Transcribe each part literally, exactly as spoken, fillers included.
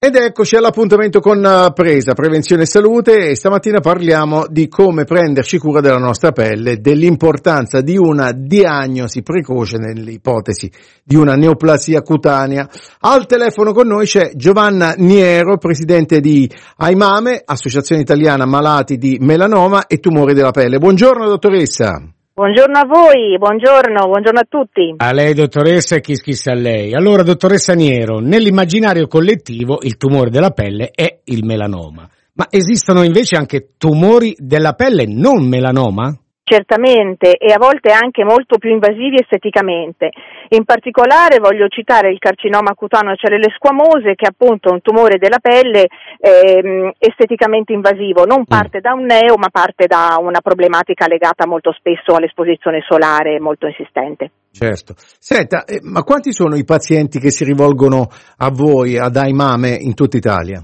Ed eccoci all'appuntamento con Presa, Prevenzione e Salute, e stamattina parliamo di come prenderci cura della nostra pelle, dell'importanza di una diagnosi precoce nell'ipotesi di una neoplasia cutanea. Al telefono con noi c'è Giovanna Niero, presidente di AIMAME, Associazione Italiana Malati di Melanoma e Tumori della Pelle. Buongiorno dottoressa. Buongiorno a voi, buongiorno, buongiorno a tutti. A lei dottoressa e chi schissa a lei. Allora dottoressa Niero, nell'immaginario collettivo il tumore della pelle è il melanoma, ma esistono invece anche tumori della pelle non melanoma? Certamente, e a volte anche molto più invasivi esteticamente. In particolare voglio citare il carcinoma cutaneo a cellule squamose, che è appunto un tumore della pelle ehm, esteticamente invasivo. Non parte mm. da un neo, ma parte da una problematica legata molto spesso all'esposizione solare molto insistente. Certo. Senta, eh, ma quanti sono i pazienti che si rivolgono a voi, ad AIMAME, in tutta Italia?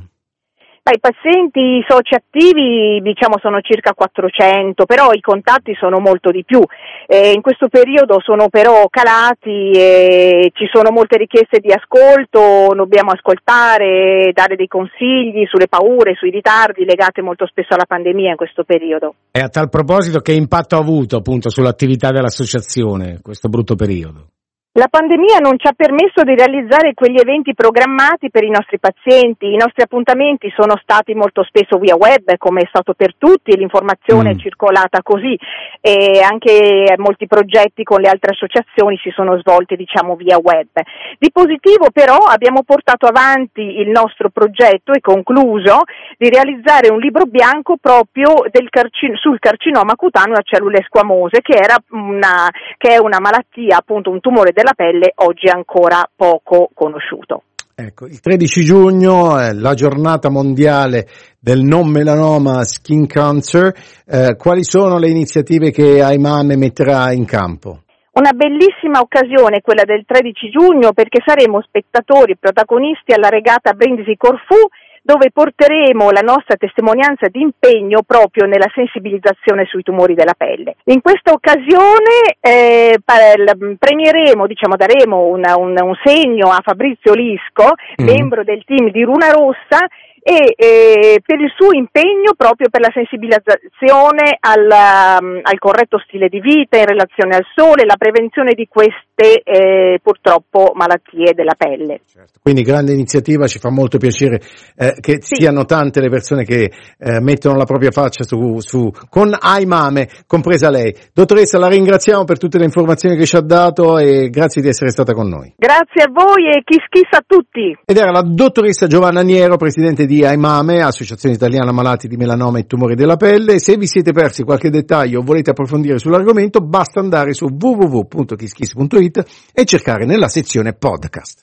I pazienti soci attivi diciamo sono circa quattrocento, però i contatti sono molto di più. Eh, in questo periodo sono però calati e ci sono molte richieste di ascolto, dobbiamo ascoltare, dare dei consigli sulle paure, sui ritardi legati molto spesso alla pandemia in questo periodo. E a tal proposito, che impatto ha avuto appunto sull'attività dell'associazione questo brutto periodo? La pandemia non ci ha permesso di realizzare quegli eventi programmati per i nostri pazienti. I nostri appuntamenti sono stati molto spesso via web, come è stato per tutti, l'informazione mm. è circolata così, e anche molti progetti con le altre associazioni si sono svolti, diciamo, via web. Di positivo però abbiamo portato avanti il nostro progetto e concluso di realizzare un libro bianco proprio del carcin- sul carcinoma cutaneo a cellule squamose, che era una, che è una malattia, appunto un tumore della pelle oggi ancora poco conosciuto. Ecco, il tredici giugno è la giornata mondiale del non melanoma skin cancer. Eh, quali sono le iniziative che AIMAME metterà in campo? Una bellissima occasione quella del tredici giugno, perché saremo spettatori protagonisti alla regata Brindisi-Corfù, dove porteremo la nostra testimonianza di impegno proprio nella sensibilizzazione sui tumori della pelle. In questa occasione eh, premieremo, diciamo, daremo una, un, un segno a Fabrizio Lisco, mm. membro del team di Runa Rossa, e eh, per il suo impegno proprio per la sensibilizzazione al, um, al corretto stile di vita in relazione al sole, la prevenzione di queste eh, purtroppo malattie della pelle. Certo. Quindi grande iniziativa, ci fa molto piacere eh, che sì. siano tante le persone che eh, mettono la propria faccia su, su con AIMAME, compresa lei. Dottoressa, la ringraziamo per tutte le informazioni che ci ha dato e grazie di essere stata con noi. Grazie a voi e chi schissa a tutti. Ed era la dottoressa Giovanna Niero, presidente di AIMAME, Associazione Italiana Malati di Melanoma e Tumori della Pelle. Se vi siete persi qualche dettaglio o volete approfondire sull'argomento, basta andare su w w w punto kiss kiss punto it e cercare nella sezione podcast.